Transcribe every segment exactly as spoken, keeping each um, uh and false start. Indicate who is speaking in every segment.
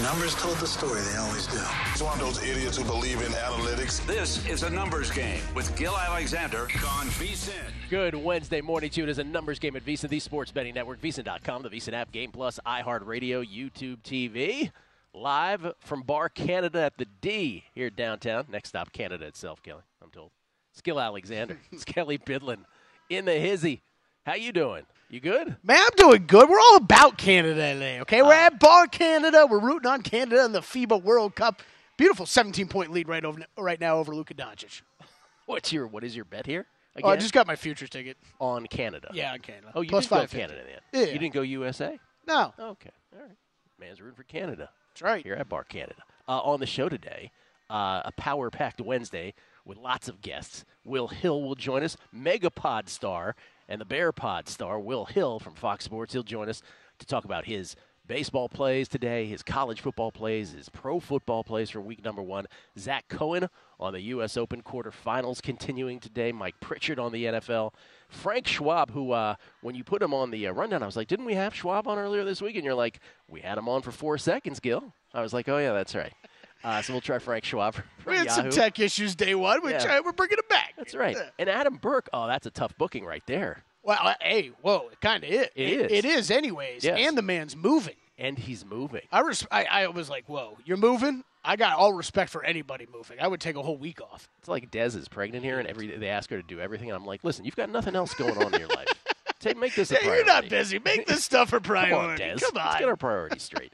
Speaker 1: numbers told the story. They always do.
Speaker 2: It's one of those idiots who believe in analytics.
Speaker 3: This is a numbers game with Gil Alexander on VSiN.
Speaker 4: Good Wednesday morning to you. It is a numbers game at VSiN, the sports betting network, V S I N dot com, the VSiN app, Game Plus, iHeartRadio, YouTube T V. Live from Bar Canada at the D here downtown. Next stop, Canada itself, Kelly, I'm told. It's Gil Alexander. It's Kelly Bidlin in the hizzy. How you doing? You good?
Speaker 5: Man, I'm doing good. We're all about Canada today, okay? We're at Bar Canada. We're rooting on Canada in the FIBA World Cup. Beautiful seventeen-point lead right over right now over Luka Doncic.
Speaker 4: What's your what is your bet here? Again?
Speaker 5: Oh, I just got my futures ticket.
Speaker 4: On Canada.
Speaker 5: Yeah, on Canada.
Speaker 4: Oh, you
Speaker 5: Plus
Speaker 4: didn't go
Speaker 5: five fifty.
Speaker 4: Canada then.
Speaker 5: Yeah.
Speaker 4: You didn't go U S A?
Speaker 5: No.
Speaker 4: Okay. All right. Man's rooting for Canada.
Speaker 5: That's right.
Speaker 4: Here at Bar Canada. Uh, on the show today, uh, a power-packed Wednesday with lots of guests. Will Hill will join us, Megapod star and the Bear Pod star, Will Hill from Fox Sports. He'll join us to talk about his baseball plays today, his college football plays, his pro football plays for week number one. Zach Cohen on the U S Open quarterfinals continuing today. Mike Pritchard on the N F L. Frank Schwab, who, uh, when you put him on the uh, rundown, I was like, didn't we have Schwab on earlier this week? And you're like, we had him on for four seconds, Gil. I was like, oh, yeah, that's right. Uh, so we'll try Frank Schwab from
Speaker 5: We had
Speaker 4: Yahoo.
Speaker 5: some tech issues day one. We
Speaker 4: Yeah.
Speaker 5: tried, we're bringing it back.
Speaker 4: That's right. And Adam Burke, oh, that's a tough booking right there.
Speaker 5: Well, uh, hey, whoa, it kind of is.
Speaker 4: It is.
Speaker 5: It is anyways.
Speaker 4: Yes.
Speaker 5: And the man's moving.
Speaker 4: And he's moving.
Speaker 5: I, res- I I was like, whoa, you're moving? I got all respect for anybody moving. I would take a whole week off.
Speaker 4: It's like Dez is pregnant here, and every they ask her to do everything. And I'm like, listen, you've got nothing else going on in your life. Take, make this a
Speaker 5: Hey,
Speaker 4: priority.
Speaker 5: you're not busy. Make this stuff a
Speaker 4: Come
Speaker 5: priority.
Speaker 4: on, Dez.
Speaker 5: Come on.
Speaker 4: Let's get our priorities straight.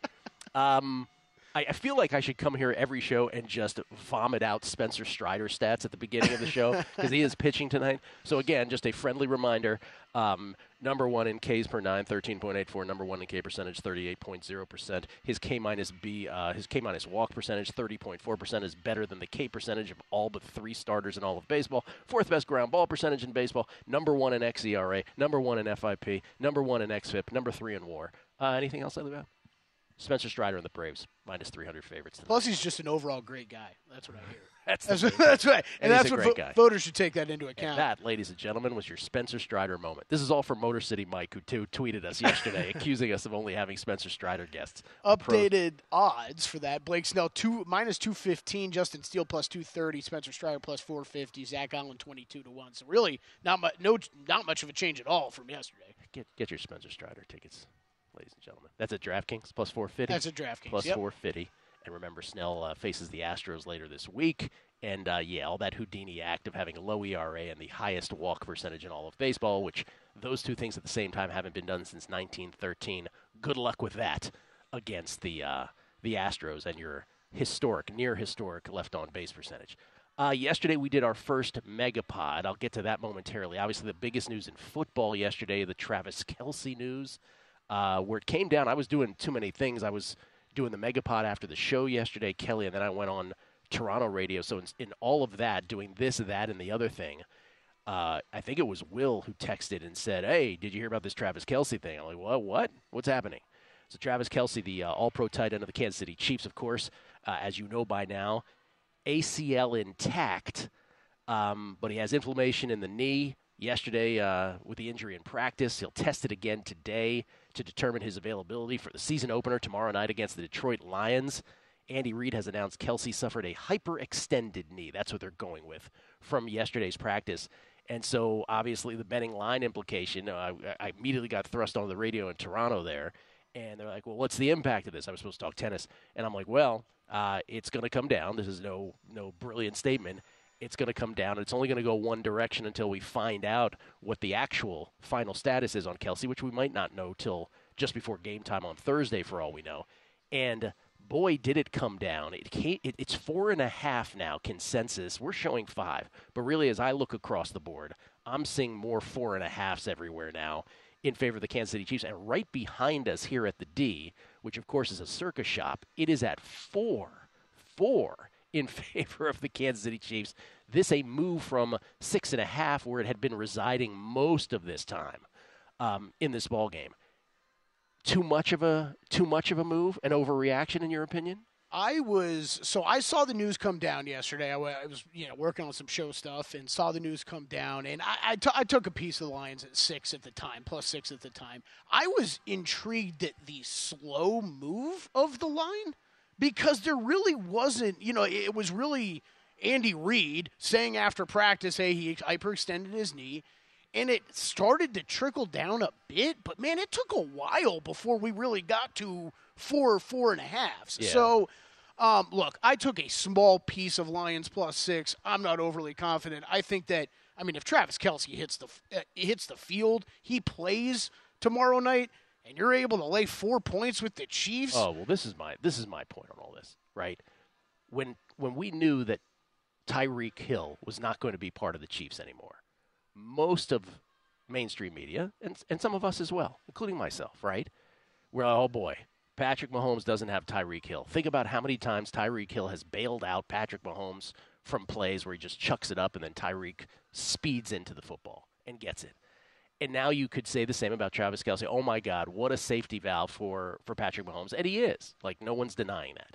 Speaker 4: um, I, I feel like I should come here every show and just vomit out Spencer Strider stats at the beginning of the show because he is pitching tonight. So, again, just a friendly reminder, um, number one in Ks per nine, thirteen point eight four. Number one in K percentage, thirty-eight point zero percent. His K minus B, uh, his K minus walk percentage, thirty point four percent, is better than the K percentage of all but three starters in all of baseball. Fourth best ground ball percentage in baseball. Number one in X E R A. Number one in F I P. Number one in X F I P. Number three in WAR. Uh, anything else I leave out? Spencer Strider and the Braves, minus three hundred favorites tonight.
Speaker 5: Plus, he's just an overall great guy. That's what I hear.
Speaker 4: That's,
Speaker 5: That's,
Speaker 4: the
Speaker 5: what,
Speaker 4: main
Speaker 5: that's right.
Speaker 4: And
Speaker 5: And,
Speaker 4: he's
Speaker 5: that's
Speaker 4: a
Speaker 5: what
Speaker 4: great
Speaker 5: vo-
Speaker 4: guy.
Speaker 5: voters should take that into
Speaker 4: And
Speaker 5: account.
Speaker 4: that, ladies and gentlemen, was your Spencer Strider moment. This is all from Motor City Mike, who t- tweeted us yesterday, accusing us of only having Spencer Strider guests. on Pro-
Speaker 5: Updated odds for that. Blake Snell, two, minus two fifteen. Justin Steele, plus two thirty. Spencer Strider, plus four fifty. Zach Allen, twenty-two to one. So really, not, mu- no, not much of a change at all from yesterday.
Speaker 4: Get, get your Spencer Strider tickets, ladies and gentlemen. That's at DraftKings, plus four fifty.
Speaker 5: That's a DraftKings.
Speaker 4: Plus
Speaker 5: Yep.
Speaker 4: four fifty. And remember, Snell uh, faces the Astros later this week. And, uh, yeah, all that Houdini act of having a low E R A and the highest walk percentage in all of baseball, which those two things at the same time haven't been done since nineteen thirteen. Good luck with that against the uh, the Astros and your historic, near-historic left-on-base percentage. Uh, yesterday we did our first Megapod. I'll get to that momentarily. Obviously, the biggest news in football yesterday, the Travis Kelce news, uh, where it came down. I was doing too many things. I was doing the Megapod after the show yesterday, Kelly, and then I went on Toronto radio. So in, in all of that, doing this, that, and the other thing, uh, I think it was Will who texted and said, hey, did you hear about this Travis Kelce thing? I'm like, what? What? What's happening? So Travis Kelce, the uh, all-pro tight end of the Kansas City Chiefs, of course, uh, as you know by now, A C L intact, um, but he has inflammation in the knee. Yesterday, uh, with the injury in practice, he'll test it again today to determine his availability for the season opener tomorrow night against the Detroit Lions. Andy Reid has announced Kelce suffered a hyperextended knee. That's what they're going with from yesterday's practice. And so, obviously, the betting line implication, uh, I immediately got thrust on the radio in Toronto there. And they're like, well, what's the impact of this? I was supposed to talk tennis. And I'm like, well, uh, it's going to come down. This is no no brilliant statement. It's going to come down. It's only going to go one direction until we find out what the actual final status is on Kelce, which we might not know till just before game time on Thursday for all we know. And boy, did it come down. It came, it, it's four and a half now consensus. We're showing five. But really, as I look across the board, I'm seeing more four and a halves everywhere now in favor of the Kansas City Chiefs. And right behind us here at the D, which of course is a circus shop, it is at four. Four. In favor of the Kansas City Chiefs. This a move from six and a half where it had been residing most of this time um, in this ball game. Too much of a too much of a move, an overreaction in your opinion?
Speaker 5: I was so I saw the news come down yesterday. I, wa- I was you know working on some show stuff and saw the news come down, and I, I, t- I took a piece of the Lions at six at the time, plus six at the time. I was intrigued at the slow move of the line because there really wasn't, you know, it was really Andy Reid saying after practice, hey, he hyperextended his knee, and it started to trickle down a bit, but, man, it took a while before we really got to four or four and a halves.
Speaker 4: Yeah.
Speaker 5: So, um, look, I took a small piece of Lions plus six. I'm not overly confident. I think that, I mean, if Travis Kelce hits the uh, hits the field, he plays tomorrow night, and you're able to lay four points with the Chiefs.
Speaker 4: Oh, well, this is my this is my point on all this, right? When when we knew that Tyreek Hill was not going to be part of the Chiefs anymore, most of mainstream media, and and some of us as well, including myself, right? We're like, oh boy, Patrick Mahomes doesn't have Tyreek Hill. Think about how many times Tyreek Hill has bailed out Patrick Mahomes from plays where he just chucks it up and then Tyreek speeds into the football and gets it. And now you could say the same about Travis Kelce. Oh, my God, what a safety valve for, for Patrick Mahomes. And he is. Like, no one's denying that.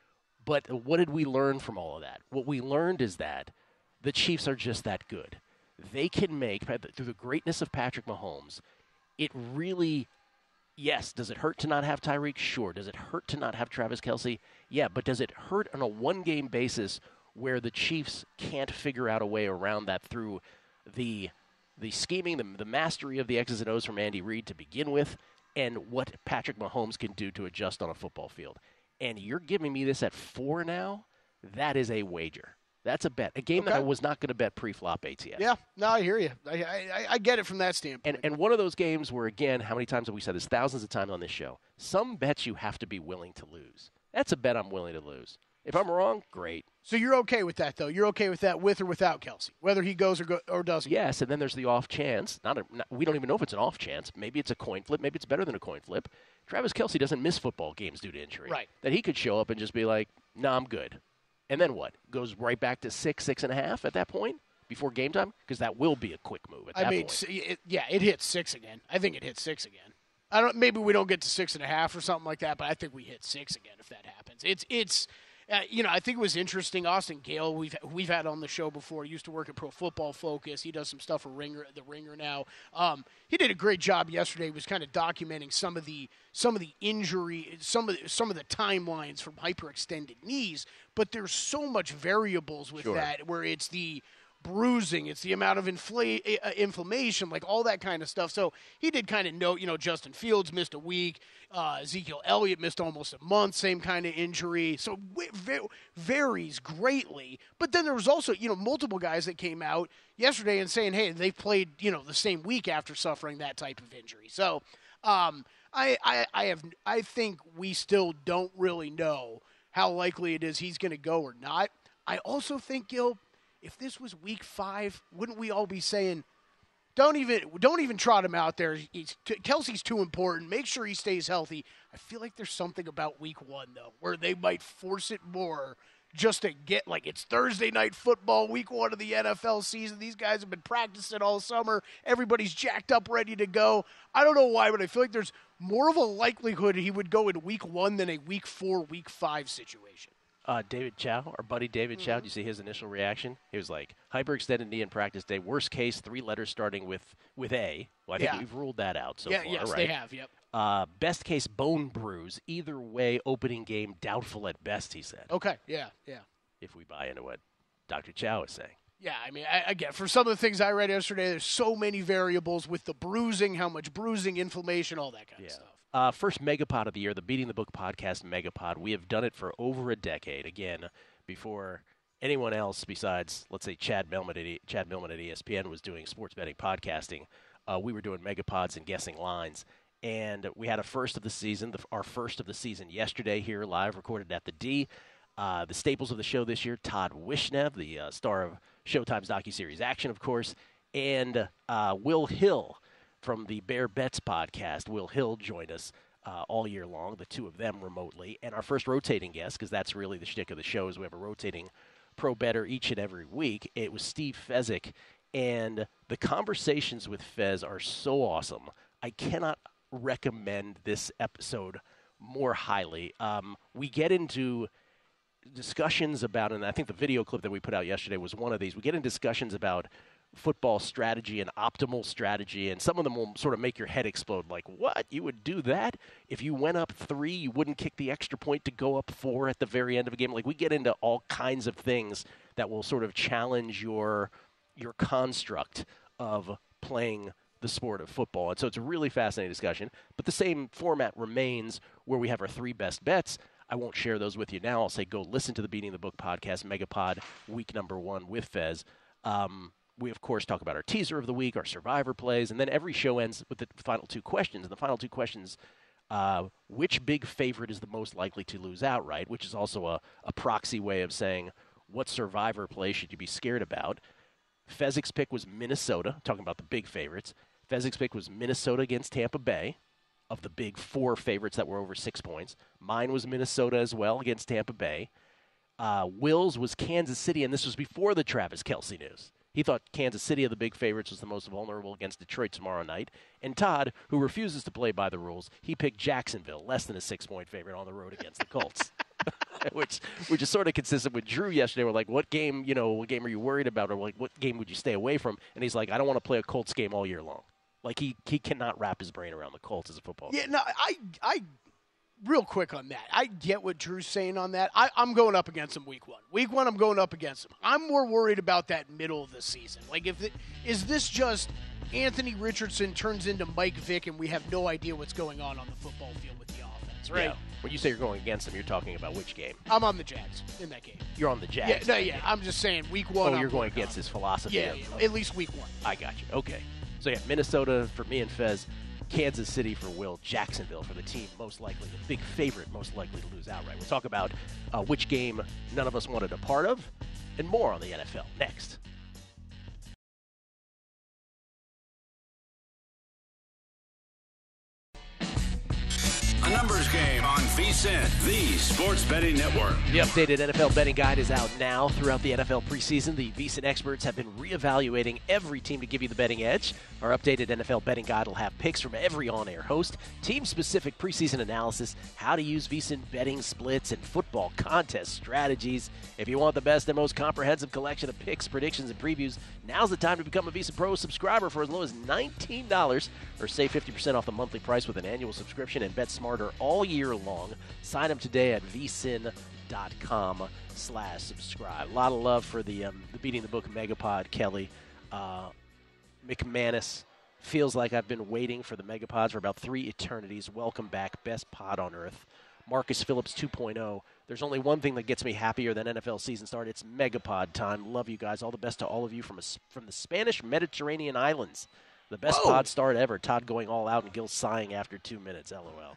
Speaker 4: But what did we learn from all of that? What we learned is that the Chiefs are just that good. They can make, through the greatness of Patrick Mahomes, it really, yes, does it hurt to not have Tyreek? Sure. Does it hurt to not have Travis Kelce? Yeah, but does it hurt on a one-game basis where the Chiefs can't figure out a way around that through the the scheming, the, the mastery of the X's and O's from Andy Reid to begin with, and what Patrick Mahomes can do to adjust on a football field? And you're giving me this at four now? That is a wager. That's a bet. A game
Speaker 5: Okay.
Speaker 4: that I was not going to bet pre-flop A T S.
Speaker 5: Yeah, no, I hear you. I, I, I get it from that standpoint.
Speaker 4: And and one of those games where, again, how many times have we said this? Thousands of times on this show. Some bets you have to be willing to lose. That's a bet I'm willing to lose. If I'm wrong, great.
Speaker 5: So you're okay with that, though? You're okay with that with or without Kelce, whether he goes or go, or doesn't?
Speaker 4: Yes, and then there's the off chance. Not, a, not we don't even know if it's an off chance. Maybe it's a coin flip. Maybe it's better than a coin flip. Travis Kelce doesn't miss football games due to injury.
Speaker 5: Right.
Speaker 4: That he could show up and just be like, "No, nah, I'm good," and then what? Goes right back to six, six and a half at that point before game time, because that will be a quick move at
Speaker 5: I
Speaker 4: that
Speaker 5: mean,
Speaker 4: point.
Speaker 5: it, yeah, it hits six again. I think it hits six again. I don't. Maybe we don't get to six and a half or something like that, but I think we hit six again if that happens. It's it's. Uh, you know, I think it was interesting. Austin Gale, we've we've had on the show before. He used to work at Pro Football Focus. He does some stuff for Ringer, the Ringer now. Um, he did a great job yesterday. He was kind of documenting some of the some of the injury, some of the, some of the timelines from hyperextended knees. But there's so much variables with
Speaker 4: Sure.
Speaker 5: that, where it's the bruising, it's the amount of infl- uh, inflammation, like all that kind of stuff. So he did kind of note, you know, Justin Fields missed a week. Uh, Ezekiel Elliott missed almost a month, same kind of injury. So it va- varies greatly. But then there was also, you know, multiple guys that came out yesterday and saying, hey, they've played, you know, the same week after suffering that type of injury. So um, I, I, I have, I think we still don't really know how likely it is he's going to go or not. I also think, Gil, if this was week five, wouldn't we all be saying, don't even don't even trot him out there. He's, Kelce's too important. Make sure he stays healthy. I feel like there's something about week one, though, where they might force it more just to get, like, it's Thursday night football, week one of the N F L season. These guys have been practicing all summer. Everybody's jacked up, ready to go. I don't know why, but I feel like there's more of a likelihood he would go in week one than a week four, week five situation.
Speaker 4: Uh, David Chow, our buddy David Chow, did you see his initial reaction? He was like, hyperextended knee in practice day. Worst case, three letters starting with, with A. Well, I think
Speaker 5: Yeah.
Speaker 4: we've ruled that out so
Speaker 5: yeah,
Speaker 4: far,
Speaker 5: yes,
Speaker 4: right?
Speaker 5: they have, yep.
Speaker 4: Uh, best case, bone bruise. Either way, opening game, doubtful at best, he said,
Speaker 5: Okay, yeah, yeah.
Speaker 4: if we buy into what Doctor Chow is saying.
Speaker 5: Yeah, I mean, I, again, for some of the things I read yesterday, there's so many variables with the bruising, how much bruising, inflammation, all that kind
Speaker 4: Yeah.
Speaker 5: of stuff.
Speaker 4: Uh, first Megapod of the year, the Beating the Book podcast Megapod. We have done it for over a decade. Again, before anyone else besides, let's say, Chad Millman at, e- Chad Millman at E S P N was doing sports betting podcasting, uh, we were doing Megapods and guessing lines. And we had a first of the season, the, our first of the season yesterday here live, recorded at the D. Uh, the staples of the show this year, Todd Wishnev, the uh, star of Showtime's docuseries Action, of course, and uh, Will Hill from the Bear Bets podcast. Will Hill joined us uh, all year long, the two of them remotely. And our first rotating guest, because that's really the shtick of the show, is we have a rotating pro bettor each and every week. It was Steve Fezzik, and the conversations with Fez are so awesome. I cannot recommend this episode more highly. Um, we get into discussions about, and I think the video clip that we put out yesterday was one of these, we get in discussions about football strategy and optimal strategy, and some of them will sort of make your head explode. Like, what? You would do that? If you went up three, you wouldn't kick the extra point to go up four at the very end of a game? Like, we get into all kinds of things that will sort of challenge your your construct of playing the sport of football. And so it's a really fascinating discussion. But the same format remains where we have our three best bets. I won't share those with you now. I'll say go listen to the Beating the Book podcast, Megapod, week number one with Fez. Um, we, of course, talk about our teaser of the week, our survivor plays, and then every show ends with the final two questions. And the final two questions, uh, which big favorite is the most likely to lose outright, which is also a, a proxy way of saying what survivor play should you be scared about. Fezzik's pick was Minnesota, talking about the big favorites. Fezzik's pick was Minnesota against Tampa Bay, of the big four favorites that were over six points. Mine was Minnesota as well against Tampa Bay. Uh, Will's was Kansas City, and this was before the Travis Kelce news. He thought Kansas City of the big favorites was the most vulnerable against Detroit tomorrow night. And Todd, who refuses to play by the rules, he picked Jacksonville, less than a six-point favorite on the road against the Colts. which which is sort of consistent with Drew yesterday. We're like, what game, you know, what game are you worried about? Or like, what game would you stay away from? And he's like, I don't want to play a Colts game all year long. Like, he, he cannot wrap his brain around the Colts as a football
Speaker 5: Yeah,
Speaker 4: team.
Speaker 5: no, I, I, real quick on that. I get what Drew's saying on that. I, I'm going up against him week one. Week one, I'm going up against him. I'm more worried about that middle of the season. Like, if it, is this just Anthony Richardson turns into Mike Vick and we have no idea what's going on on the football field with the offense, right?
Speaker 4: Yeah. When you say you're going against him, you're talking about which game?
Speaker 5: I'm on the Jags in that game.
Speaker 4: You're on the Jags.
Speaker 5: Yeah, no, yeah. I'm just saying week one.
Speaker 4: Oh,
Speaker 5: I'm
Speaker 4: you're going against
Speaker 5: up.
Speaker 4: his philosophy.
Speaker 5: Yeah,
Speaker 4: of,
Speaker 5: yeah, at least week one.
Speaker 4: I got you. Okay. So, yeah, Minnesota for me and Fez, Kansas City for Will, Jacksonville for the team most likely, the big favorite most likely to lose outright. We'll talk about uh, which game none of us wanted a part of and more on the N F L next.
Speaker 3: A numbers game on VSiN, the sports betting network.
Speaker 4: The updated N F L betting guide is out now. Throughout the N F L preseason, the VSiN experts have been reevaluating every team to give you the betting edge. Our updated N F L betting guide will have picks from every on-air host, team-specific preseason analysis, how to use VSiN betting splits, and football contest strategies. If you want the best and most comprehensive collection of picks, predictions, and previews, now's the time to become a VSiN Pro subscriber for as low as nineteen dollars or save fifty percent off the monthly price with an annual subscription and bet smarter all year long. Sign up today at vsin dot com slash subscribe. A lot of love for the, um, the Beating the Book Megapod, Kelly. Uh, McManus, feels like I've been waiting for the Megapods for about three eternities. Welcome back, best pod on earth. Marcus Phillips two point oh. There's only one thing that gets me happier than N F L season start. It's Megapod time. Love you guys. All the best to all of you from a, from the Spanish Mediterranean islands. The best
Speaker 5: Whoa.
Speaker 4: pod start ever. Todd going all out and Gil sighing after two minutes. LOL.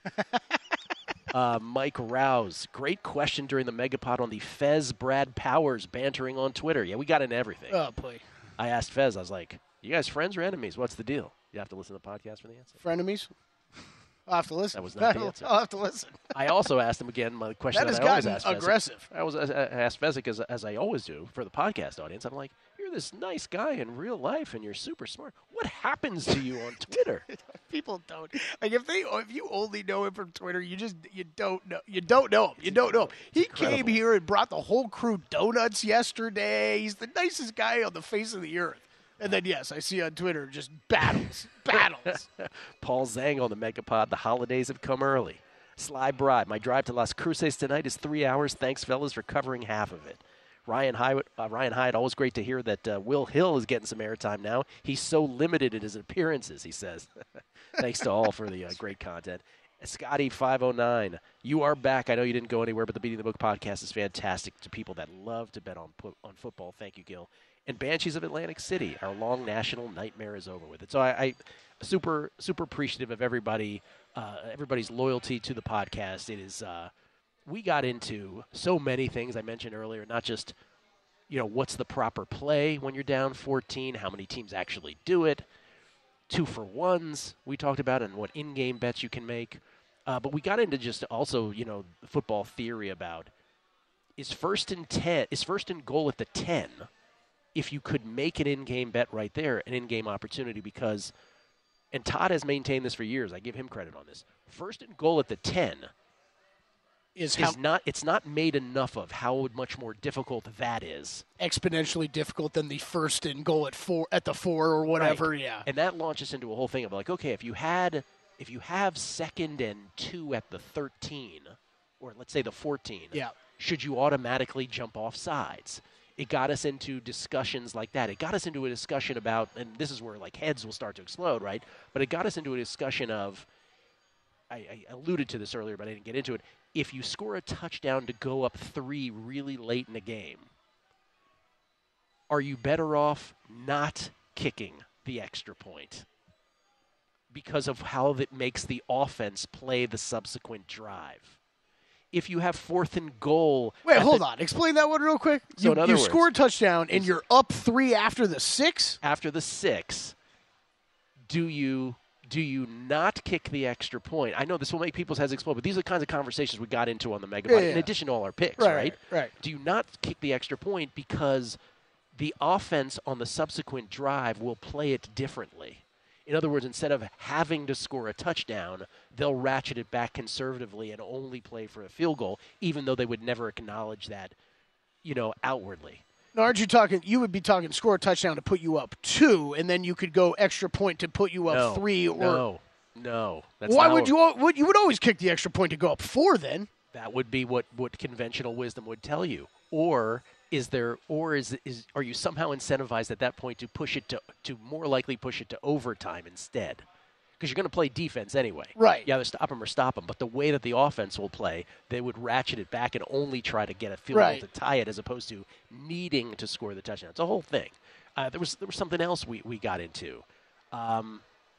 Speaker 4: uh, Mike Rouse. Great question during the Megapod on the Fez Brad Powers bantering on Twitter. Yeah, we got into everything.
Speaker 5: Oh, boy.
Speaker 4: I asked Fez, I was like, you guys friends or enemies? What's the deal? You have to listen to the podcast for the answer.
Speaker 5: Frenemies? I'll have to listen.
Speaker 4: That was not the answer.
Speaker 5: I'll have to listen.
Speaker 4: I also asked him again my question
Speaker 5: That
Speaker 4: that,
Speaker 5: has
Speaker 4: I always
Speaker 5: gotten
Speaker 4: ask Fezzik.
Speaker 5: aggressive.
Speaker 4: I was I asked Fezzik, as, as I always do for the podcast audience. I'm like, you're this nice guy in real life, and you're super smart. What happens to you on Twitter?
Speaker 5: People don't like if they if you only know him from Twitter, you just you don't know you don't know him. You don't know him. He
Speaker 4: incredible.
Speaker 5: came here and brought the whole crew donuts yesterday. He's the nicest guy on the face of the earth. And then, yes, I see on Twitter just battles, battles.
Speaker 4: Paul Zhang on the Megapod. The holidays have come early. Sly Bride. My drive to Las Cruces tonight is three hours. Thanks, fellas, for covering half of it. Ryan Hyatt, uh, Ryan Hyatt, always great to hear that uh, Will Hill is getting some airtime now. He's so limited in his appearances, he says. Thanks to all for the uh, great content. Scotty five oh nine, you are back. I know you didn't go anywhere, but the Beating the Book podcast is fantastic to people that love to bet on on football. Thank you, Gil. And Banshees of Atlantic City, our long national nightmare is over with it. So I, I super super appreciative of everybody, uh, everybody's loyalty to the podcast. It is uh, we got into so many things I mentioned earlier, not just you know what's the proper play when you're down fourteen, how many teams actually do it, two for ones we talked about, and what in-game bets you can make. Uh, but we got into just also you know football theory about is first and ten is first and goal at the ten. If you could make an in-game bet right there, an in-game opportunity, because, and Todd has maintained this for years, I give him credit on this, first and goal at the ten,
Speaker 5: is how
Speaker 4: is not it's not made enough of how much more difficult that is.
Speaker 5: exponentially difficult than the first and goal at four at the four or whatever.
Speaker 4: Right.
Speaker 5: Yeah.
Speaker 4: And that launches into a whole thing of like, okay, if you had if you have second and two at the thirteen, or let's say the fourteen,
Speaker 5: Yeah.
Speaker 4: should you automatically jump off sides? It got us into discussions like that. It got us into a discussion about, and this is where like heads will start to explode, right? But it got us into a discussion of, I, I alluded to this earlier, but I didn't get into it. If you score a touchdown to go up three really late in the game, are you better off not kicking the extra point because of how that makes the offense play the subsequent drive? If you have fourth and goal.
Speaker 5: Wait, hold
Speaker 4: the,
Speaker 5: on. Explain that one real quick.
Speaker 4: So
Speaker 5: you
Speaker 4: in other
Speaker 5: you
Speaker 4: words,
Speaker 5: score a touchdown and you're up three after the six?
Speaker 4: After the six, do you do you not kick the extra point? I know this will make people's heads explode, but these are the kinds of conversations we got into on the Megabyte,
Speaker 5: Yeah, yeah.
Speaker 4: in addition to all our picks,
Speaker 5: Right,
Speaker 4: right?
Speaker 5: right, right.
Speaker 4: Do you not kick the extra point because the offense on the subsequent drive will play it differently? In other words, instead of having to score a touchdown, they'll ratchet it back conservatively and only play for a field goal, even though they would never acknowledge that, you know, outwardly.
Speaker 5: Now, aren't you talking? You would be talking score a touchdown to put you up two, and then you could go extra point to put you up
Speaker 4: No,
Speaker 5: three. Or
Speaker 4: no, no. That's
Speaker 5: why
Speaker 4: not
Speaker 5: would
Speaker 4: what-
Speaker 5: you? al- Would you would always kick the extra point to go up four? Then
Speaker 4: That would be what, what conventional wisdom would tell you. Or is there? Or is is are you somehow incentivized at that point to push it to to more likely push it to overtime instead? Because you're going to play defense anyway.
Speaker 5: Right.
Speaker 4: You either stop them or stop them. But the way that the offense will play, they would ratchet it back and only try to get a field
Speaker 5: Right.
Speaker 4: goal to tie it, as opposed to needing to score the touchdown. It's a whole thing. Uh, there was there was something else we, we got into, um,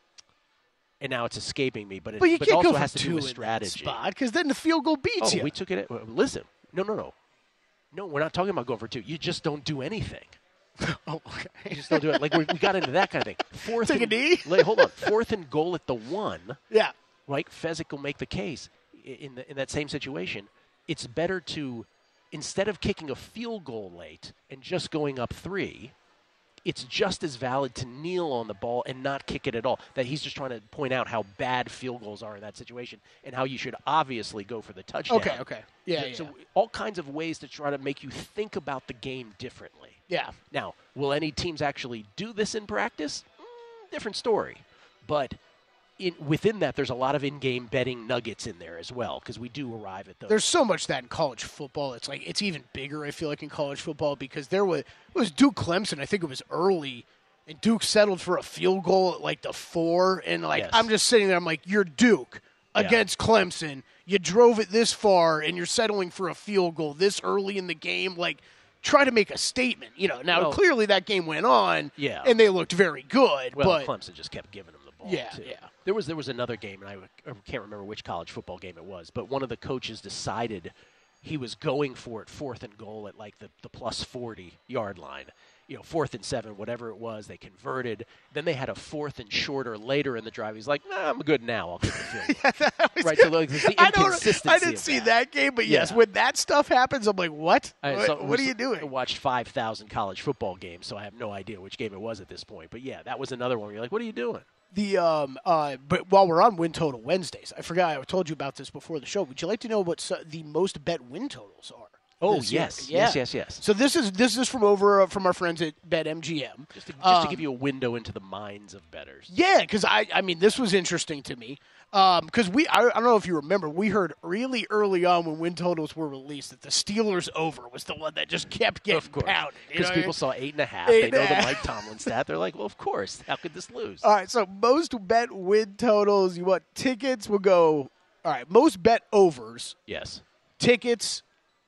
Speaker 4: and now it's escaping me. But it,
Speaker 5: but you
Speaker 4: but
Speaker 5: can't
Speaker 4: also
Speaker 5: go for
Speaker 4: has to
Speaker 5: two
Speaker 4: do with
Speaker 5: in that
Speaker 4: strategy.
Speaker 5: spot because then the field goal beats
Speaker 4: Oh,
Speaker 5: you.
Speaker 4: we took it. uh, Listen, no, no, no, no. We're not talking about going for two. You just don't do anything.
Speaker 5: oh, okay.
Speaker 4: You just don't do it. Like we, we got into that kind of thing. Fourth
Speaker 5: Take a
Speaker 4: and,
Speaker 5: knee?
Speaker 4: Wait, hold on. Fourth and goal at the one.
Speaker 5: Yeah.
Speaker 4: Right. Fezzik will make the case i- in the, in that same situation. It's better to, instead of kicking a field goal late and just going up three, it's just as valid to kneel on the ball and not kick it at all. That he's just trying to point out how bad field goals are in that situation and how you should obviously go for the touchdown.
Speaker 5: Okay. Okay. Yeah.
Speaker 4: So,
Speaker 5: yeah.
Speaker 4: so all kinds of ways to try to make you think about the game differently.
Speaker 5: yeah.
Speaker 4: Now, will any teams actually do this in practice? Mm, different story. But in, within that, there's a lot of in-game betting nuggets in there as well, because we do arrive at those.
Speaker 5: There's so much that in college football. It's like it's even bigger. I feel like in college football because there was it was Duke Clemson. I think it was early, and Duke settled for a field goal at like the four. And like
Speaker 4: Yes.
Speaker 5: I'm just sitting there. I'm like, you're Duke
Speaker 4: Yeah.
Speaker 5: against Clemson. You drove it this far, and you're settling for a field goal this early in the game. Like, try to make a statement. You know. Now
Speaker 4: Well-
Speaker 5: clearly that game went on.
Speaker 4: Yeah.
Speaker 5: And they looked very good.
Speaker 4: well,
Speaker 5: but
Speaker 4: Clemson just kept giving them the ball.
Speaker 5: Yeah,
Speaker 4: too.
Speaker 5: yeah.
Speaker 4: There was there was another game, and I, I can't remember which college football game it was, but one of the coaches decided he was going for it fourth and goal at like the, the plus forty yard line. You know, fourth and seven, whatever it was, they converted. Then they had a fourth and shorter later in the drive. He's like, nah, I'm good now. I'll kick the field goal. Right, so like, there's the
Speaker 5: I don't.
Speaker 4: inconsistency
Speaker 5: I didn't
Speaker 4: of
Speaker 5: see
Speaker 4: that.
Speaker 5: that game, but yes,
Speaker 4: Yeah.
Speaker 5: when that stuff happens, I'm like, what?
Speaker 4: I-
Speaker 5: what
Speaker 4: so-
Speaker 5: what are you
Speaker 4: I
Speaker 5: doing?
Speaker 4: watched five thousand college football games, so I have no idea which game it was at this point. But yeah, that was another one where you're like, what are you doing?
Speaker 5: The um uh but while we're on win total Wednesdays, I forgot I told you about this before the show. Would you like to know what so, the most bet win totals are?
Speaker 4: Oh,
Speaker 5: this year?
Speaker 4: yes.
Speaker 5: Yeah.
Speaker 4: Yes, yes, yes.
Speaker 5: So this is this is from over uh, from our friends at BetMGM.
Speaker 4: Just to, just
Speaker 5: Um,
Speaker 4: to give you a window into the minds of bettors.
Speaker 5: Yeah, because I I mean this was interesting to me because we I, I don't know if you remember we heard really early on when win totals were released that the Steelers over was the one that just kept getting
Speaker 4: Of course.
Speaker 5: pounded. You know
Speaker 4: Because
Speaker 5: what I
Speaker 4: people
Speaker 5: mean?
Speaker 4: saw eight and a half.
Speaker 5: Eight
Speaker 4: They
Speaker 5: and
Speaker 4: know
Speaker 5: a
Speaker 4: the
Speaker 5: half.
Speaker 4: Mike Tomlin stat. They're like, well, of course. How could this lose?
Speaker 5: All right, so most bet win totals. You want tickets? Will go. All right, most bet overs.
Speaker 4: Yes.
Speaker 5: Tickets.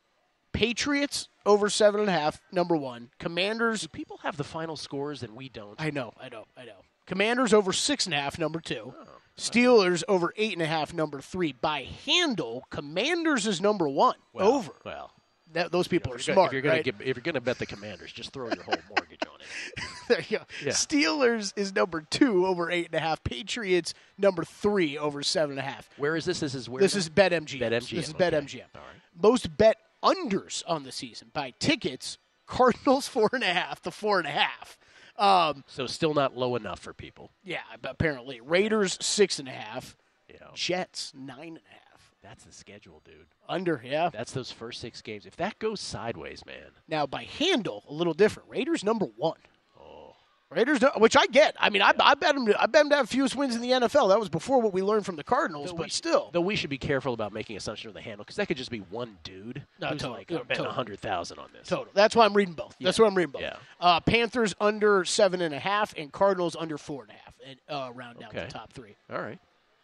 Speaker 5: Patriots over seven and a half. Number one. Commanders.
Speaker 4: Do people have the final scores and we don't?
Speaker 5: I know. I know. I know. Commanders over six and a half. Number two. Steelers over eight and a half. Number three. By handle, Commanders is number one.
Speaker 4: Well,
Speaker 5: over.
Speaker 4: Well,
Speaker 5: That, those people are
Speaker 4: if you're
Speaker 5: smart.
Speaker 4: gonna, if you're gonna
Speaker 5: right?
Speaker 4: give, if you're gonna bet the Commanders, just throw your whole mortgage on it.
Speaker 5: There you go.
Speaker 4: Yeah.
Speaker 5: Steelers is number two over eight and a half. Patriots number three over seven and a half.
Speaker 4: Where is this? This is where?
Speaker 5: This
Speaker 4: now?
Speaker 5: is BetMGM.
Speaker 4: BetMGM,
Speaker 5: This is
Speaker 4: okay.
Speaker 5: BetMGM.
Speaker 4: All right.
Speaker 5: Most bet unders on the season by tickets. Cardinals four and a half to four and a half. Um,
Speaker 4: So still not low enough for people.
Speaker 5: yeah, apparently Raiders six and a half.
Speaker 4: You know.
Speaker 5: Jets nine and a half.
Speaker 4: That's the schedule, dude.
Speaker 5: Under, yeah.
Speaker 4: That's those first six games. If that goes sideways, man.
Speaker 5: Now, by handle, a little different. Raiders number one.
Speaker 4: Oh.
Speaker 5: Raiders, which I get. I mean, yeah. I, I bet them. To, I bet them to have fewest wins in the N F L. That was before what we learned from the Cardinals,
Speaker 4: though
Speaker 5: but
Speaker 4: we,
Speaker 5: still.
Speaker 4: Though we should be careful about making assumption of the handle because that could just be one dude
Speaker 5: no,
Speaker 4: who's
Speaker 5: totally.
Speaker 4: like, I'm betting
Speaker 5: totally.
Speaker 4: one hundred thousand on this.
Speaker 5: Total. That's why I'm reading both.
Speaker 4: Yeah.
Speaker 5: That's what I'm reading both.
Speaker 4: Yeah.
Speaker 5: Uh, Panthers under seven and a half, and Cardinals under four and a half, and uh, round down
Speaker 4: okay.
Speaker 5: the top three.
Speaker 4: All right.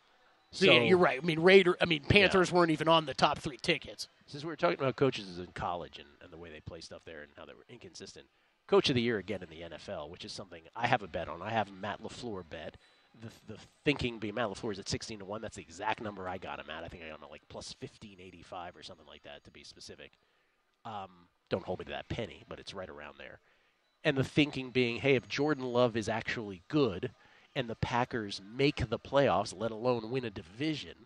Speaker 5: So, yeah, you're right. I mean, Raider. I mean, Panthers
Speaker 4: yeah.
Speaker 5: weren't even on the top three tickets.
Speaker 4: Since we were talking about coaches in college and, and the way they play stuff there and how they were inconsistent, Coach of the Year again in the N F L, which is something I have a bet on. I have Matt LaFleur bet. The the thinking being Matt LaFleur is at sixteen to one. That's the exact number I got him at. I think I got him at like plus fifteen eighty-five or something like that to be specific. Um, don't hold me to that penny, but it's right around there. And the thinking being, hey, if Jordan Love is actually good and the Packers make the playoffs, let alone win a division,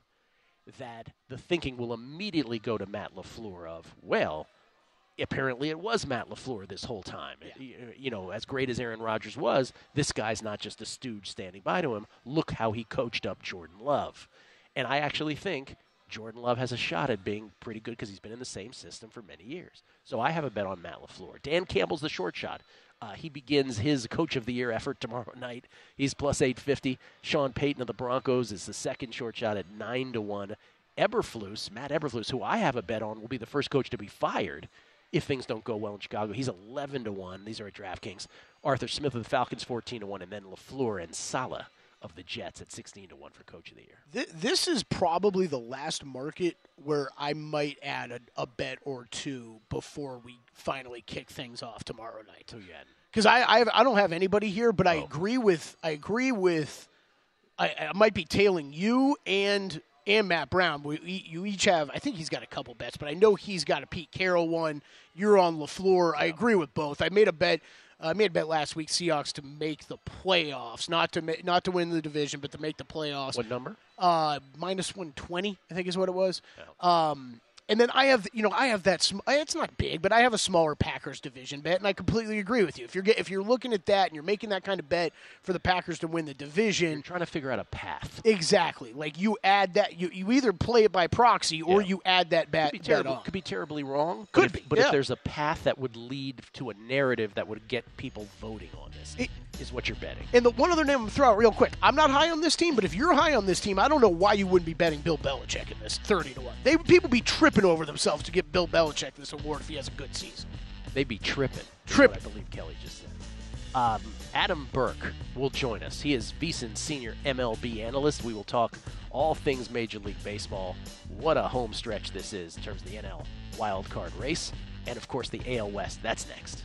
Speaker 4: that the thinking will immediately go to Matt LaFleur of, well, apparently it was Matt LaFleur this whole time. Yeah. You know, as great as Aaron Rodgers was, this guy's not just a stooge standing by to him. Look how he coached up Jordan Love. And I actually think Jordan Love has a shot at being pretty good because he's been in the same system for many years. So I have a bet on Matt LaFleur. Dan Campbell's the short shot. Uh, he begins his Coach of the Year effort tomorrow night. He's plus eight fifty. Sean Payton of the Broncos is the second short shot at nine to one. Eberflus, Matt Eberflus, who I have a bet on, will be the first coach to be fired if things don't go well in Chicago. He's eleven to one. These are at DraftKings. Arthur Smith of the Falcons, fourteen to one, and then LaFleur and Saleh of the Jets at sixteen to one for Coach of the Year.
Speaker 5: This is probably the last market where I might add a, a bet or two before we finally kick things off tomorrow night. Because I I, have, I don't have anybody here, but I
Speaker 4: oh.
Speaker 5: agree with I agree with I, I might be tailing you and and Matt Brown. We, you each have, I think he's got a couple bets, but I know he's got a Pete Carroll one. You're on LaFleur. I agree with both. I made a bet. I made a bet last week, Seahawks to make the playoffs, not to ma- not to win the division, but to make the playoffs.
Speaker 4: What number?
Speaker 5: Uh, minus one twenty, I think is what it was. Yeah. Um, and then I have, you know, I have that. Sm- it's not big, but I have a smaller Packers division bet, and I completely agree with you. If you're get, if you're looking at that and you're making that kind of bet for the Packers to win the division,
Speaker 4: you're trying to figure out a path.
Speaker 5: Exactly. Like you add that, you, you either play it by proxy or
Speaker 4: yeah.
Speaker 5: you add that bet.
Speaker 4: Could be, terrible,
Speaker 5: bet on.
Speaker 4: could be terribly wrong.
Speaker 5: Could
Speaker 4: but
Speaker 5: be.
Speaker 4: If, but
Speaker 5: yeah.
Speaker 4: if there's a path that would lead to a narrative that would get people voting on this, it, is what you're betting.
Speaker 5: And the one other name I'm going to throw out real quick. I'm not high on this team, but if you're high on this team, I don't know why you wouldn't be betting Bill Belichick in this thirty to one. They people be tripping over themselves to give Bill Belichick this award if he has a good season.
Speaker 4: They'd be tripping.
Speaker 5: Tripping.
Speaker 4: I believe Kelly just said. Um, Adam Burke will join us. He is VSiN's senior M L B analyst. We will talk all things Major League Baseball. What a home stretch this is in terms of the N L wild card race. And, of course, the A L West. That's next.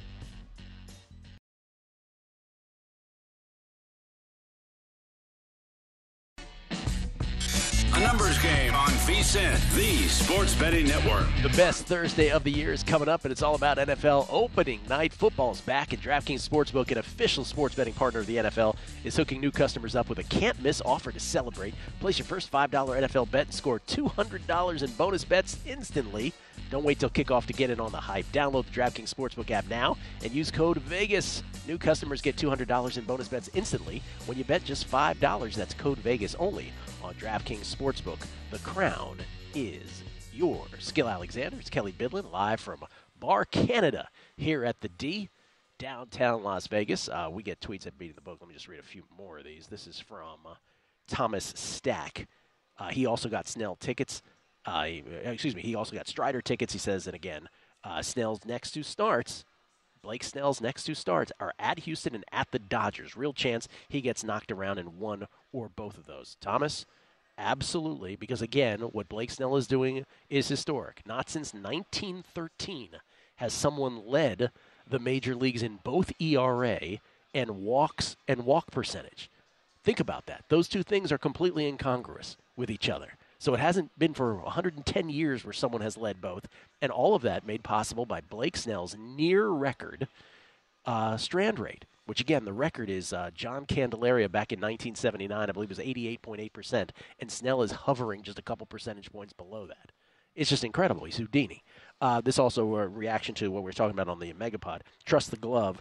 Speaker 3: A numbers game on VSiN, the Sports Betting Network.
Speaker 4: The best Thursday of the year is coming up, and it's all about N F L opening night. Football's back, and DraftKings Sportsbook, an official sports betting partner of the N F L, is hooking new customers up with a can't-miss offer to celebrate. Place your first five dollars N F L bet and score two hundred dollars in bonus bets instantly. Don't wait till kickoff to get in on the hype. Download the DraftKings Sportsbook app now and use code VEGAS. New customers get two hundred dollars in bonus bets instantly when you bet just five dollars. That's code VEGAS only on DraftKings Sportsbook. The crown is yours. Skill Alexander, it's Kelly Bidlin, live from Bar Canada here at the D, downtown Las Vegas. Uh, we get tweets at Beating the Book. Let me just read a few more of these. This is from uh, Thomas Stack. Uh, he also got Snell tickets. Uh, he, excuse me, he also got Strider tickets, he says, and again, uh, Snell's next two starts, Blake Snell's next two starts are at Houston and at the Dodgers. Real chance he gets knocked around in one or both of those. Thomas, absolutely, because again, what Blake Snell is doing is historic. Not since nineteen thirteen has someone led the major leagues in both E R A and walks and walk percentage. Think about that. Those two things are completely incongruous with each other. So it hasn't been for one hundred ten years where someone has led both. And all of that made possible by Blake Snell's near-record uh, strand rate, which, again, the record is uh, John Candelaria back in nineteen seventy-nine, I believe it was eighty-eight point eight percent, and Snell is hovering just a couple percentage points below that. It's just incredible. He's Houdini. Uh, this also a reaction to what we were talking about on the Megapod. Trust the glove.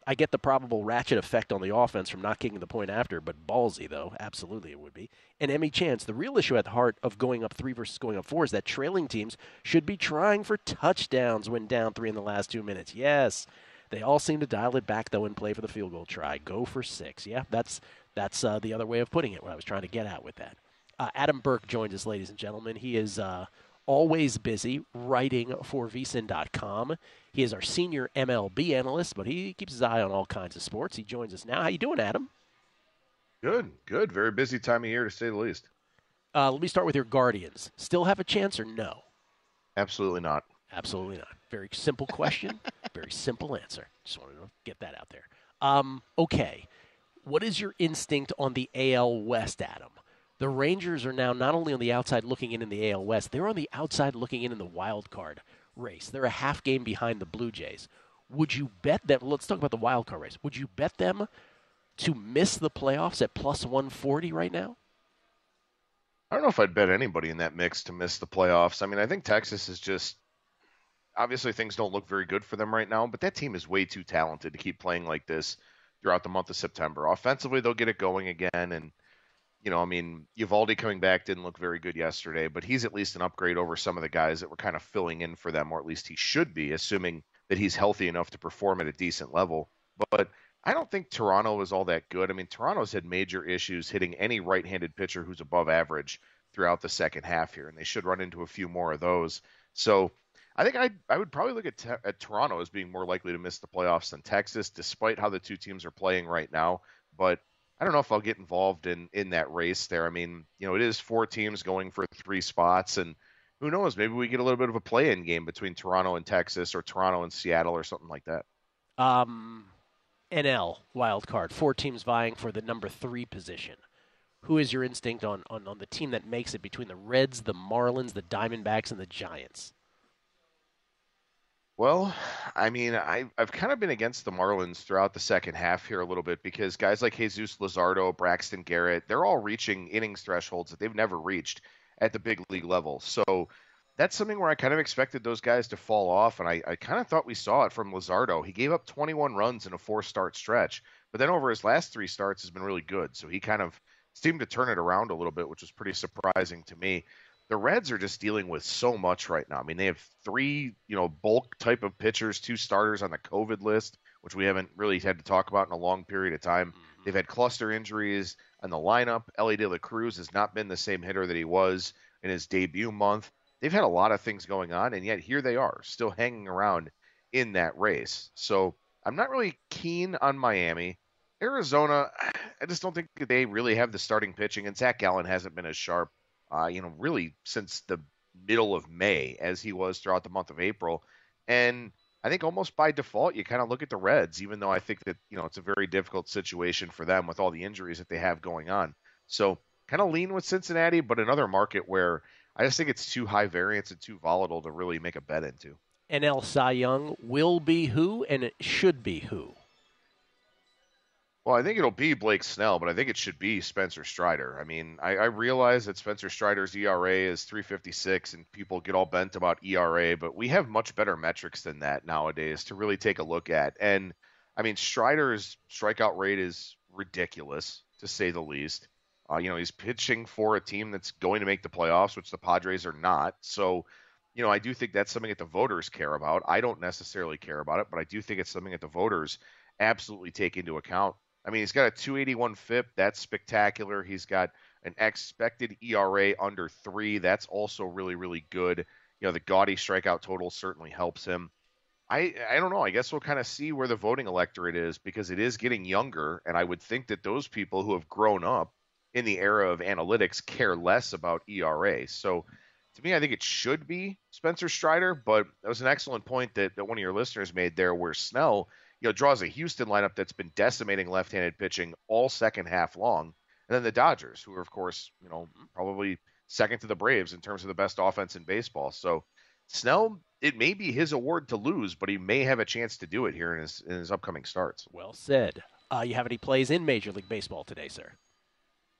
Speaker 4: I get the probable ratchet effect on the offense from not kicking the point after, but ballsy, though. Absolutely it would be. And Emmy Chance, the real issue at the heart of going up three versus going up four is that trailing teams should be trying for touchdowns when down three in the last two minutes. Yes. They all seem to dial it back, though, and play for the field goal try. Go for six. Yeah, that's that's uh, the other way of putting it, what I was trying to get at with that. Uh, Adam Burke joins us, ladies and gentlemen. He is uh, always busy writing for V S I N dot com. He is our senior M L B analyst, but he keeps his eye on all kinds of sports. He joins us now. How you doing, Adam?
Speaker 6: Good, good. Very busy time of year, to say the least.
Speaker 4: Uh, let me start with your Guardians. Still have a chance or no?
Speaker 6: Absolutely not.
Speaker 4: Absolutely not. Very simple question, very simple answer. Just wanted to get that out there. Um, okay, what is your instinct on the A L West, Adam? The Rangers are now not only on the outside looking in in the A L West, they're on the outside looking in in the wild card race. They're a half game behind the Blue Jays. Would you bet them? Let's talk about the wild card race. Would you bet them to miss the playoffs at plus one forty right now?
Speaker 6: I don't know if I'd bet anybody in that mix to miss the playoffs. I mean, I think Texas is just obviously things don't look very good for them right now, but that team is way too talented to keep playing like this throughout the month of September. Offensively, they'll get it going again, and you know, I mean, Eovaldi coming back didn't look very good yesterday, but he's at least an upgrade over some of the guys that were kind of filling in for them, or at least he should be, assuming that he's healthy enough to perform at a decent level. But I don't think Toronto is all that good. I mean, Toronto's had major issues hitting any right-handed pitcher who's above average throughout the second half here, and they should run into a few more of those. So I think I I would probably look at, te- at Toronto as being more likely to miss the playoffs than Texas, despite how the two teams are playing right now. But I don't know if I'll get involved in, in that race there. I mean, you know, it is four teams going for three spots, and who knows, maybe we get a little bit of a play-in game between Toronto and Texas or Toronto and Seattle or something like that.
Speaker 4: Um, N L, wild card, four teams vying for the number three position. Who is your instinct on, on, on the team that makes it between the Reds, the Marlins, the Diamondbacks, and the Giants?
Speaker 6: Well, I mean, I, I've kind of been against the Marlins throughout the second half here a little bit because guys like Jesus Luzardo, Braxton Garrett, they're all reaching innings thresholds that they've never reached at the big league level. So that's something where I kind of expected those guys to fall off, and I, I kind of thought we saw it from Luzardo. He gave up twenty-one runs in a four-start stretch, but then over his last three starts has been really good. So he kind of seemed to turn it around a little bit, which was pretty surprising to me. The Reds are just dealing with so much right now. I mean, they have three, you know, bulk type of pitchers, two starters on the COVID list, which we haven't really had to talk about in a long period of time. Mm-hmm. They've had cluster injuries in the lineup. Elly De La Cruz has not been the same hitter that he was in his debut month. They've had a lot of things going on, and yet here they are, still hanging around in that race. So I'm not really keen on Miami. Arizona, I just don't think they really have the starting pitching, and Zach Gallen hasn't been as sharp Uh, you know, really since the middle of May as he was throughout the month of April. And I think almost by default, you kind of look at the Reds, even though I think that, you know, it's a very difficult situation for them with all the injuries that they have going on. So kind of lean with Cincinnati, but another market where I just think it's too high variance and too volatile to really make a bet into.
Speaker 4: N L Cy Young will be who, and it should be who?
Speaker 6: Well, I think it'll be Blake Snell, but I think it should be Spencer Strider. I mean, I, I realize that Spencer Strider's E R A is three fifty-six, and people get all bent about E R A, but we have much better metrics than that nowadays to really take a look at. And, I mean, Strider's strikeout rate is ridiculous, to say the least. Uh, you know, he's pitching for a team that's going to make the playoffs, which the Padres are not. So, you know, I do think that's something that the voters care about. I don't necessarily care about it, but I do think it's something that the voters absolutely take into account. I mean, he's got a two eighty-one F I P. That's spectacular. He's got an expected E R A under three. That's also really, really good. You know, the gaudy strikeout total certainly helps him. I I don't know. I guess we'll kind of see where the voting electorate is because it is getting younger, and I would think that those people who have grown up in the era of analytics care less about E R A. So to me, I think it should be Spencer Strider, but that was an excellent point that, that one of your listeners made there where Snell, you know, draws a Houston lineup that's been decimating left-handed pitching all second half long. And then the Dodgers, who are, of course, you know, probably second to the Braves in terms of the best offense in baseball. So Snell, it may be his award to lose, but he may have a chance to do it here in his, in his upcoming starts.
Speaker 4: Well said. Uh, you have any plays in Major League Baseball today, sir?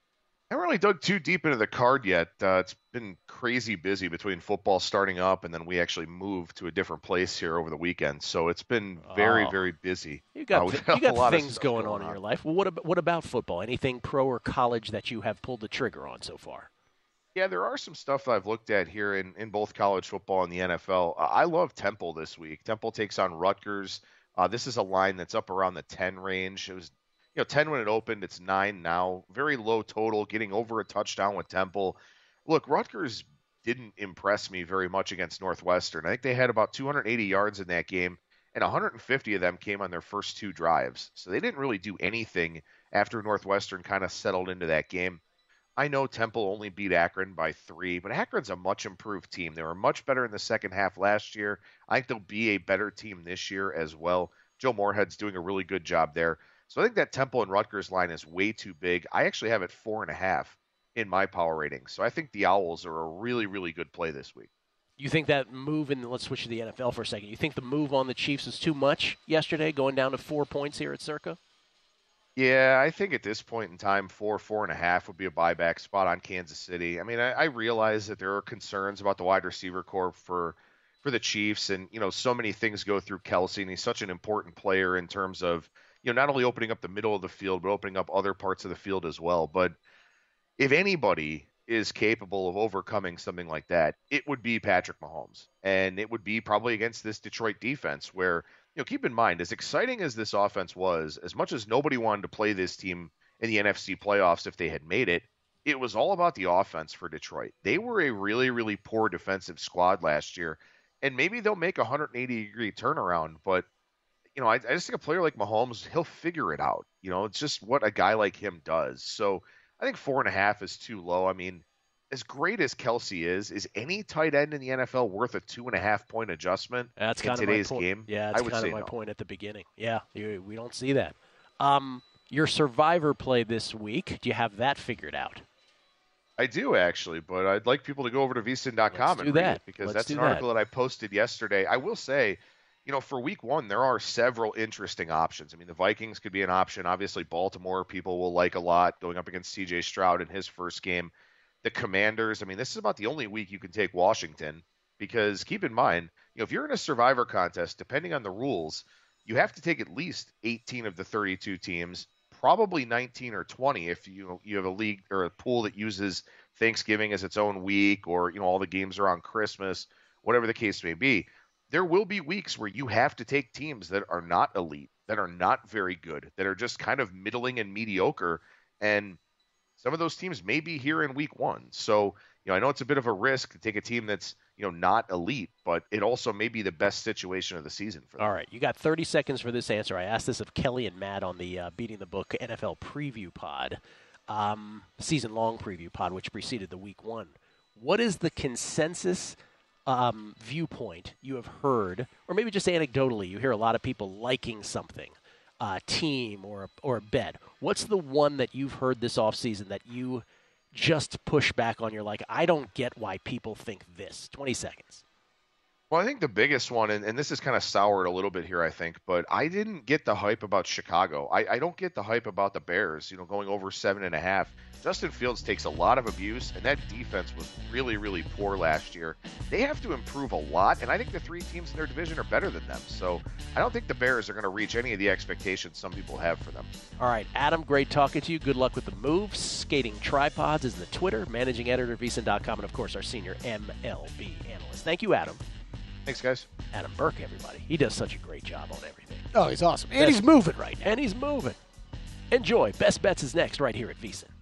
Speaker 6: I haven't really dug too deep into the card yet. Uh, it's been crazy busy between football starting up and then we actually moved to a different place here over the weekend. So it's been very,
Speaker 4: Oh.
Speaker 6: very busy.
Speaker 4: You got,
Speaker 6: Uh, we've
Speaker 4: th-
Speaker 6: got
Speaker 4: you got
Speaker 6: a lot of
Speaker 4: things
Speaker 6: stuff
Speaker 4: going,
Speaker 6: going
Speaker 4: on in
Speaker 6: on.
Speaker 4: your life. Well, what, ab- what about football? Anything pro or college that you have pulled the trigger on so far?
Speaker 6: Yeah, there are some stuff that I've looked at here in, in both college football and the N F L. Uh, I love Temple this week. Temple takes on Rutgers. Uh, this is a line that's up around the ten range. It was, you know, ten when it opened. It's nine now. Very low total, getting over a touchdown with Temple. Look, Rutgers didn't impress me very much against Northwestern. I think they had about two hundred eighty yards in that game, and one hundred fifty of them came on their first two drives. So they didn't really do anything after Northwestern kind of settled into that game. I know Temple only beat Akron by three, but Akron's a much improved team. They were much better in the second half last year. I think they'll be a better team this year as well. Joe Moorhead's doing a really good job there. So I think that Temple and Rutgers line is way too big. I actually have it four and a half in my power rating. So I think the Owls are a really, really good play this week.
Speaker 4: You think that move, and let's switch to the N F L for a second, you think the move on the Chiefs is too much yesterday, going down to four points here at Circa?
Speaker 6: Yeah, I think at this point in time, four, four and a half would be a buyback spot on Kansas City. I mean, I, I realize that there are concerns about the wide receiver corps for for the Chiefs, and you know, so many things go through Kelsey, and he's such an important player in terms of, you know, not only opening up the middle of the field, but opening up other parts of the field as well. But if anybody is capable of overcoming something like that, it would be Patrick Mahomes, and it would be probably against this Detroit defense where, you know, keep in mind, as exciting as this offense was, as much as nobody wanted to play this team in the N F C playoffs if they had made it, it was all about the offense for Detroit. They were a really, really poor defensive squad last year, and maybe they'll make a one hundred eighty degree turnaround, but, you know, I, I just think a player like Mahomes, he'll figure it out. You know, it's just what a guy like him does. So I think four and a half is too low. I mean, as great as Kelsey is, is any tight end in the N F L worth a two and a half point adjustment
Speaker 4: That's
Speaker 6: in
Speaker 4: kind
Speaker 6: today's
Speaker 4: of my point.
Speaker 6: game?
Speaker 4: Yeah,
Speaker 6: I
Speaker 4: that's
Speaker 6: would
Speaker 4: kind
Speaker 6: say
Speaker 4: of my
Speaker 6: no.
Speaker 4: point at the beginning. Yeah, you, we don't see that. Um, your Survivor play this week, do you have that figured out?
Speaker 6: I do actually, but I'd like people to go over to v sin dot com
Speaker 4: Let's
Speaker 6: and
Speaker 4: do
Speaker 6: read
Speaker 4: that.
Speaker 6: it because
Speaker 4: Let's
Speaker 6: that's
Speaker 4: do
Speaker 6: an
Speaker 4: that.
Speaker 6: article that I posted yesterday. I will say, you know, for week one, there are several interesting options. I mean, the Vikings could be an option. Obviously, Baltimore people will like a lot going up against C J Stroud in his first game. The Commanders, I mean, this is about the only week you can take Washington because keep in mind, you know, if you're in a Survivor contest, depending on the rules, you have to take at least eighteen of the thirty-two teams, probably nineteen or twenty if you you have a league or a pool that uses Thanksgiving as its own week, or, you know, all the games are on Christmas, whatever the case may be. There will be weeks where you have to take teams that are not elite, that are not very good, that are just kind of middling and mediocre. And some of those teams may be here in week one. So, you know, I know it's a bit of a risk to take a team that's, you know, not elite, but it also may be the best situation of the season for them.
Speaker 4: All right, you got thirty seconds for this answer. I asked this of Kelly and Matt on the uh, Beating the Book N F L preview pod, um, season-long preview pod, which preceded the week one. What is the consensus um, viewpoint you have heard, or maybe just anecdotally, you hear a lot of people liking something, a team or a, or a bet. What's the one that you've heard this offseason that you just push back on? You're like, I don't get why people think this. twenty seconds.
Speaker 6: Well, I think the biggest one, and, and this is kind of soured a little bit here, I think, but I didn't get the hype about Chicago. I, I don't get the hype about the Bears, you know, going over seven and a half. Justin Fields takes a lot of abuse, and that defense was really, really poor last year. They have to improve a lot, and I think the three teams in their division are better than them. So I don't think the Bears are going to reach any of the expectations some people have for them.
Speaker 4: All right, Adam, great talking to you. Good luck with the moves. Skating Tripods is the Twitter, managing editor, v sin dot com, and, of course, our senior M L B analyst. Thank you, Adam.
Speaker 6: Thanks, guys.
Speaker 4: Adam Burke, everybody. He does such a great job on everything.
Speaker 5: Oh, he's awesome. And
Speaker 4: Best-
Speaker 5: he's moving right now.
Speaker 4: And he's moving. Enjoy. Best Bets is next right here at V S I N.